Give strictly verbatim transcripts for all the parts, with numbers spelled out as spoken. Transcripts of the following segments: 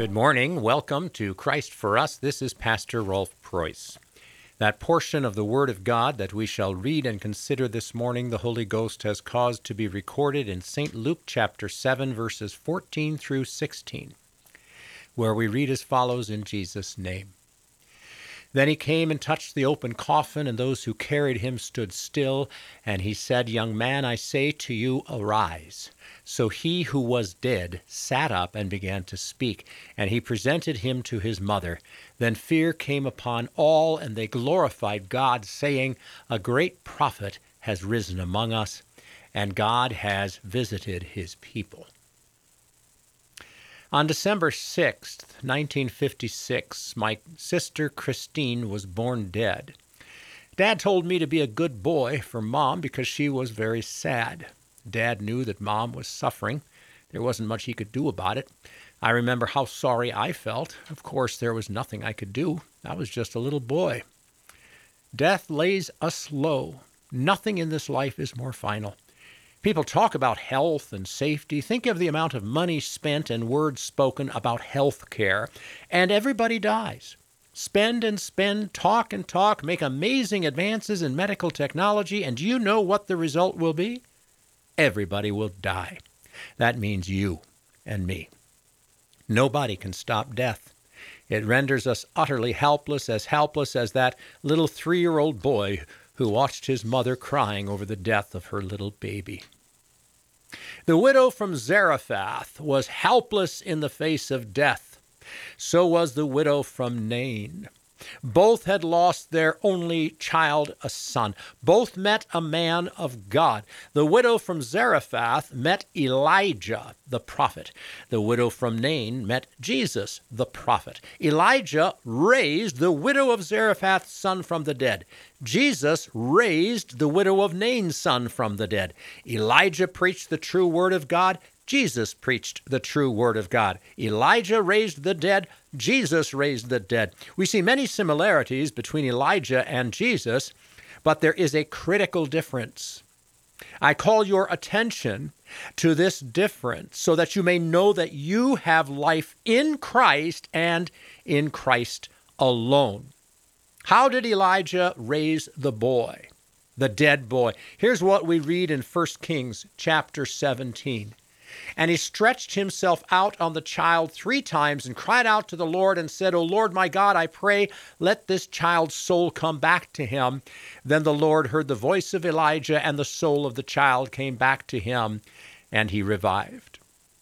Good morning. Welcome to Christ for Us. This is Pastor Rolf Preuss. That portion of the Word of God that we shall read and consider this morning, the Holy Ghost has caused to be recorded in Saint Luke chapter seven, verses fourteen through sixteen, where we read as follows in Jesus' name. Then he came and touched the open coffin, and those who carried him stood still. And he said, Young man, I say to you, arise. So he who was dead sat up and began to speak, and he presented him to his mother. Then fear came upon all, and they glorified God, saying, A great prophet has risen among us, and God has visited his people. On December sixth, nineteen fifty-six, my sister Christine was born dead. Dad told me to be a good boy for Mom because she was very sad. Dad knew that Mom was suffering. There wasn't much he could do about it. I remember how sorry I felt. Of course, there was nothing I could do. I was just a little boy. Death lays us low. Nothing in this life is more final. People talk about health and safety. Think of the amount of money spent and words spoken about health care, and everybody dies. Spend and spend, talk and talk, make amazing advances in medical technology, and do you know what the result will be? Everybody will die. That means you and me. Nobody can stop death. It renders us utterly helpless, as helpless as that little three-year-old boy who watched his mother crying over the death of her little baby. The widow from Zarephath was helpless in the face of death. So was the widow from Nain. Both had lost their only child, a son. Both met a man of God. The widow from Zarephath met Elijah, the prophet. The widow from Nain met Jesus, the prophet. Elijah raised the widow of Zarephath's son from the dead. Jesus raised the widow of Nain's son from the dead. Elijah preached the true word of God. Jesus preached the true word of God. Elijah raised the dead. Jesus raised the dead. We see many similarities between Elijah and Jesus, but there is a critical difference. I call your attention to this difference so that you may know that you have life in Christ and in Christ alone. How did Elijah raise the boy, the dead boy? Here's what we read in First Kings chapter seventeen. And he stretched himself out on the child three times and cried out to the Lord and said, O Lord my God, I pray, let this child's soul come back to him. Then the Lord heard the voice of Elijah, and the soul of the child came back to him, and he revived.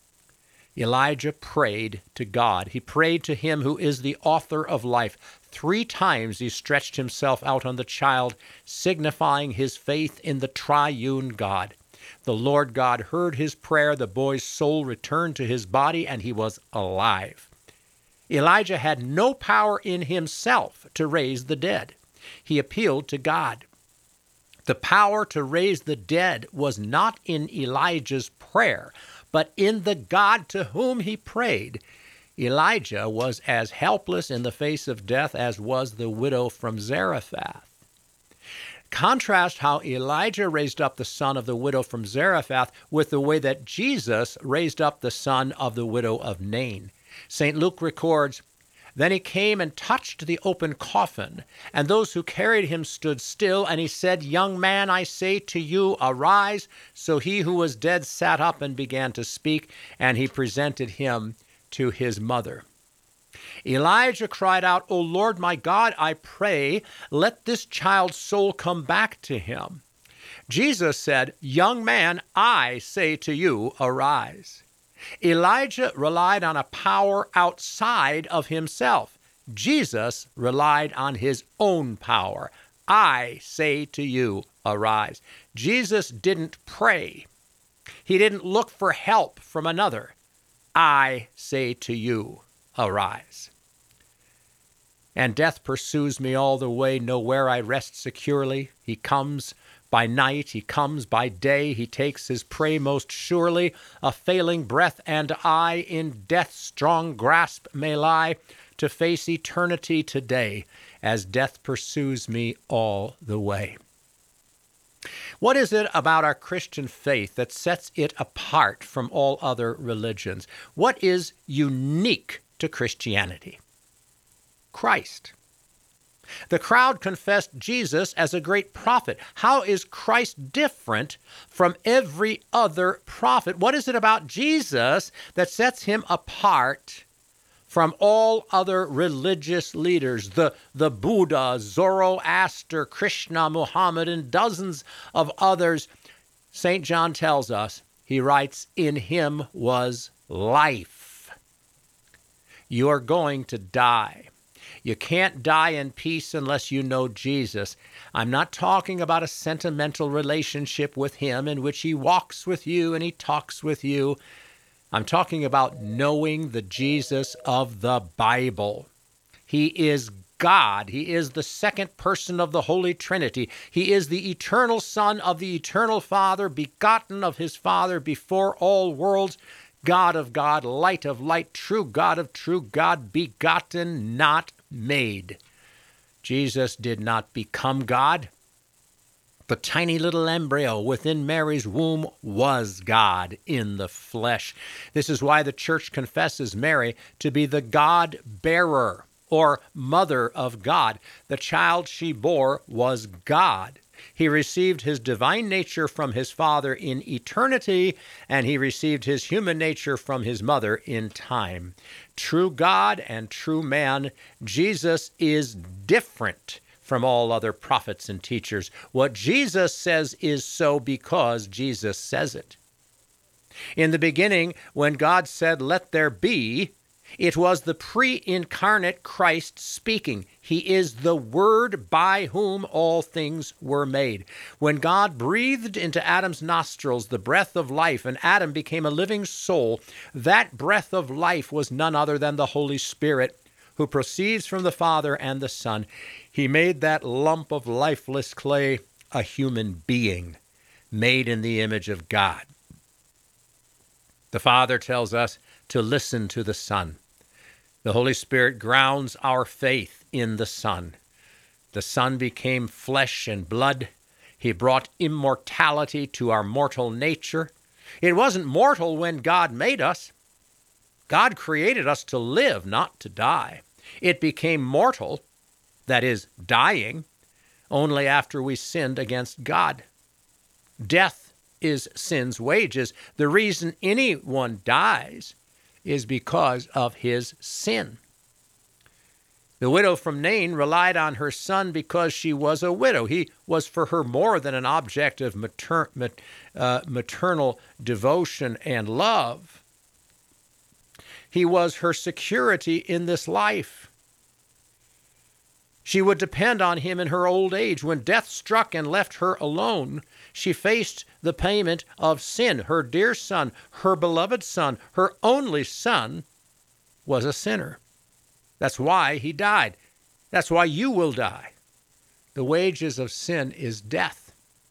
Elijah prayed to God. He prayed to him who is the author of life. Three times he stretched himself out on the child, signifying his faith in the triune God. The Lord God heard his prayer, the boy's soul returned to his body, and he was alive. Elijah had no power in himself to raise the dead. He appealed to God. The power to raise the dead was not in Elijah's prayer, but in the God to whom he prayed. Elijah was as helpless in the face of death as was the widow from Zarephath. Contrast how Elijah raised up the son of the widow from Zarephath with the way that Jesus raised up the son of the widow of Nain. Saint Luke records, Then he came and touched the open coffin, and those who carried him stood still, and he said, Young man, I say to you, arise. So he who was dead sat up and began to speak, and he presented him to his mother. Elijah cried out, O Lord my God, I pray, let this child's soul come back to him. Jesus said, Young man, I say to you, arise. Elijah relied on a power outside of himself. Jesus relied on his own power. I say to you, arise. Jesus didn't pray. He didn't look for help from another. I say to you, arise. And death pursues me all the way, nowhere I rest securely. He comes by night, he comes by day, he takes his prey most surely. A failing breath and I in death's strong grasp may lie, to face eternity today, as death pursues me all the way. What is it about our Christian faith that sets it apart from all other religions? What is unique to Christianity? Christ. The crowd confessed Jesus as a great prophet. How is Christ different from every other prophet? What is it about Jesus that sets him apart from all other religious leaders? The, the Buddha, Zoroaster, Krishna, Muhammad, and dozens of others. Saint John tells us, he writes, in him was life. You are going to die. You can't die in peace unless you know Jesus. I'm not talking about a sentimental relationship with him in which he walks with you and he talks with you. I'm talking about knowing the Jesus of the Bible. He is God. He is the second person of the Holy Trinity. He is the eternal Son of the eternal Father, begotten of his Father before all worlds, God of God, light of light, true God of true God, begotten, not made. Jesus did not become God. The tiny little embryo within Mary's womb was God in the flesh. This is why the church confesses Mary to be the God-bearer, or mother of God. The child she bore was God. He received his divine nature from his Father in eternity, and he received his human nature from his mother in time. True God and true man, Jesus is different from all other prophets and teachers. What Jesus says is so because Jesus says it. In the beginning, when God said, "Let there be," it was the pre-incarnate Christ speaking. He is the Word by whom all things were made. When God breathed into Adam's nostrils the breath of life and Adam became a living soul, that breath of life was none other than the Holy Spirit, who proceeds from the Father and the Son. He made that lump of lifeless clay a human being, made in the image of God. The Father tells us to listen to the Son. The Holy Spirit grounds our faith in the Son. The Son became flesh and blood. He brought immortality to our mortal nature. It wasn't mortal when God made us. God created us to live, not to die. It became mortal, that is, dying, only after we sinned against God. Death is sin's wages. The reason anyone dies is because of his sin. The widow from Nain relied on her son because she was a widow. He was for her more than an object of mater- mat- uh, maternal devotion and love. He was her security in this life. She would depend on him in her old age. When death struck and left her alone, she faced the payment of sin. Her dear son, her beloved son, her only son, was a sinner. That's why he died. That's why you will die. The wages of sin is death.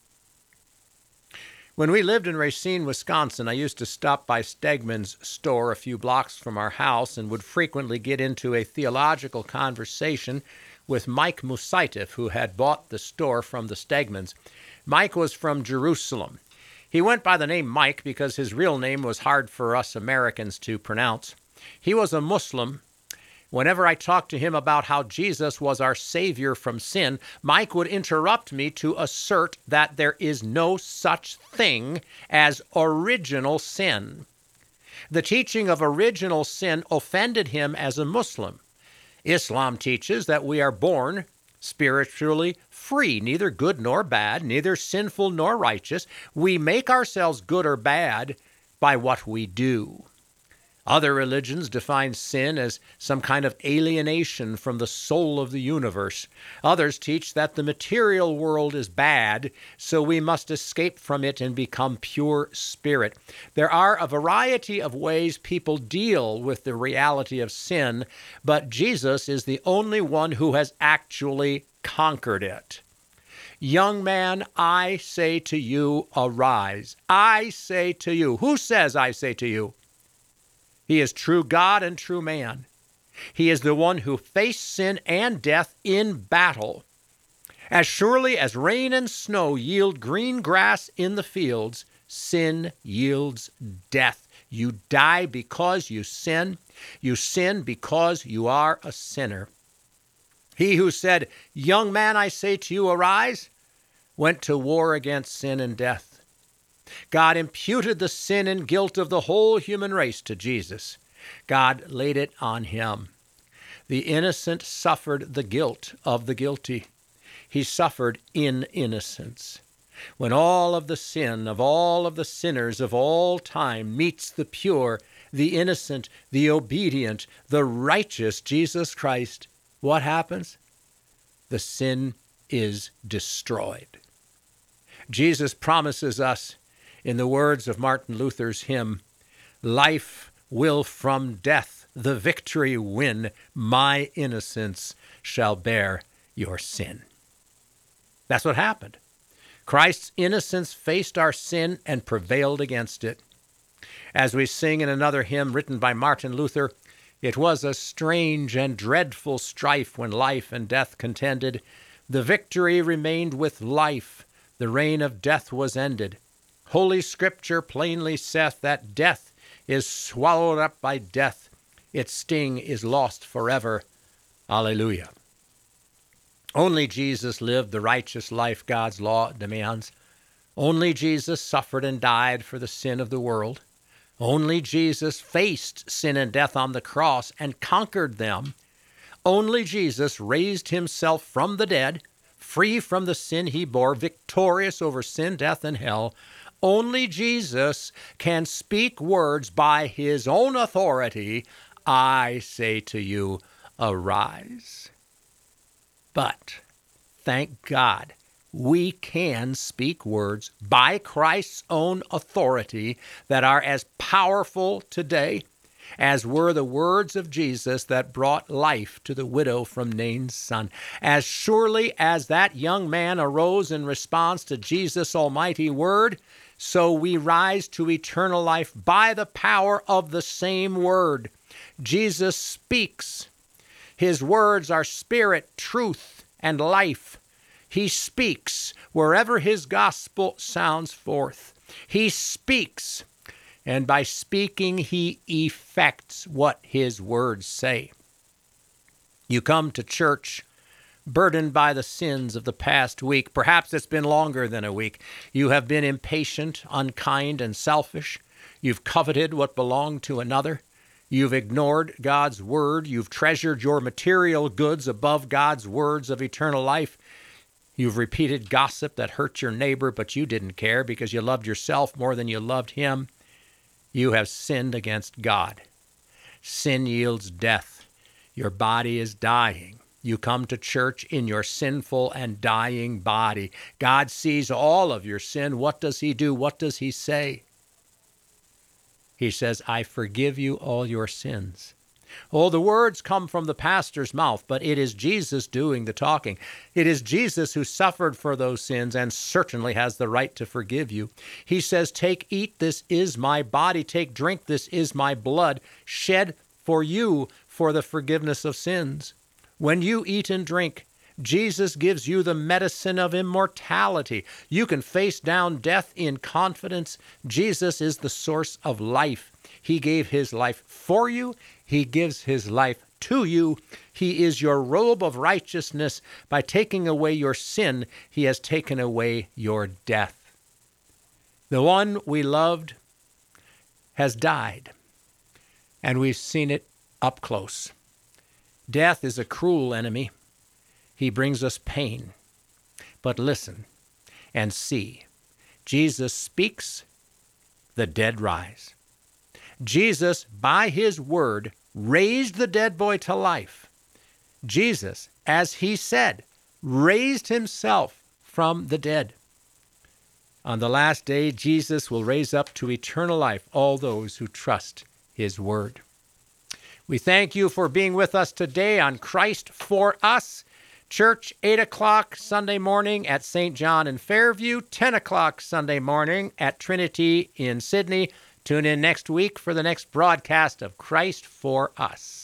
When we lived in Racine, Wisconsin, I used to stop by Stegman's store a few blocks from our house and would frequently get into a theological conversation with Mike Musaitif, who had bought the store from the Stegmans. Mike was from Jerusalem. He went by the name Mike because his real name was hard for us Americans to pronounce. He was a Muslim. Whenever I talked to him about how Jesus was our Savior from sin, Mike would interrupt me to assert that there is no such thing as original sin. The teaching of original sin offended him as a Muslim. Islam teaches that we are born spiritually free, neither good nor bad, neither sinful nor righteous. We make ourselves good or bad by what we do. Other religions define sin as some kind of alienation from the soul of the universe. Others teach that the material world is bad, so we must escape from it and become pure spirit. There are a variety of ways people deal with the reality of sin, but Jesus is the only one who has actually conquered it. Young man, I say to you, arise. I say to you. Who says I say to you? He is true God and true man. He is the one who faced sin and death in battle. As surely as rain and snow yield green grass in the fields, sin yields death. You die because you sin. You sin because you are a sinner. He who said, "Young man, I say to you, arise," went to war against sin and death. God imputed the sin and guilt of the whole human race to Jesus. God laid it on him. The innocent suffered the guilt of the guilty. He suffered in innocence. When all of the sin of all of the sinners of all time meets the pure, the innocent, the obedient, the righteous Jesus Christ, what happens? The sin is destroyed. Jesus promises us, in the words of Martin Luther's hymn, "Life will from death the victory win. My innocence shall bear your sin." That's what happened. Christ's innocence faced our sin and prevailed against it. As we sing in another hymn written by Martin Luther, "It was a strange and dreadful strife when life and death contended. The victory remained with life. The reign of death was ended. Holy Scripture plainly saith that death is swallowed up by death. Its sting is lost forever. Alleluia." Only Jesus lived the righteous life God's law demands. Only Jesus suffered and died for the sin of the world. Only Jesus faced sin and death on the cross and conquered them. Only Jesus raised himself from the dead, free from the sin he bore, victorious over sin, death, and hell. Only Jesus can speak words by his own authority. I say to you, arise. But, thank God, we can speak words by Christ's own authority that are as powerful today as were the words of Jesus that brought life to the widow from Nain's son. As surely as that young man arose in response to Jesus' almighty word, so we rise to eternal life by the power of the same word. Jesus speaks. His words are spirit, truth, and life. He speaks wherever his gospel sounds forth. He speaks, and by speaking he effects what his words say. You come to church burdened by the sins of the past week. Perhaps it's been longer than a week. You have been impatient, unkind, and selfish. You've coveted what belonged to another. You've ignored God's word. You've treasured your material goods above God's words of eternal life. You've repeated gossip that hurt your neighbor, but you didn't care because you loved yourself more than you loved him. You have sinned against God. Sin yields death. Your body is dying. You come to church in your sinful and dying body. God sees all of your sin. What does he do? What does he say? He says, I forgive you all your sins. Oh, the words come from the pastor's mouth, but it is Jesus doing the talking. It is Jesus who suffered for those sins and certainly has the right to forgive you. He says, take, eat, this is my body. Take, drink, this is my blood, shed for you for the forgiveness of sins. When you eat and drink, Jesus gives you the medicine of immortality. You can face down death in confidence. Jesus is the source of life. He gave his life for you. He gives his life to you. He is your robe of righteousness. By taking away your sin, he has taken away your death. The one we loved has died, and we've seen it up close. Death is a cruel enemy. He brings us pain. But listen and see. Jesus speaks, the dead rise. Jesus, by his word, raised the dead boy to life. Jesus, as he said, raised himself from the dead. On the last day, Jesus will raise up to eternal life all those who trust his word. We thank you for being with us today on Christ for Us. Church, eight o'clock Sunday morning at Saint John in Fairview, ten o'clock Sunday morning at Trinity in Sydney. Tune in next week for the next broadcast of Christ for Us.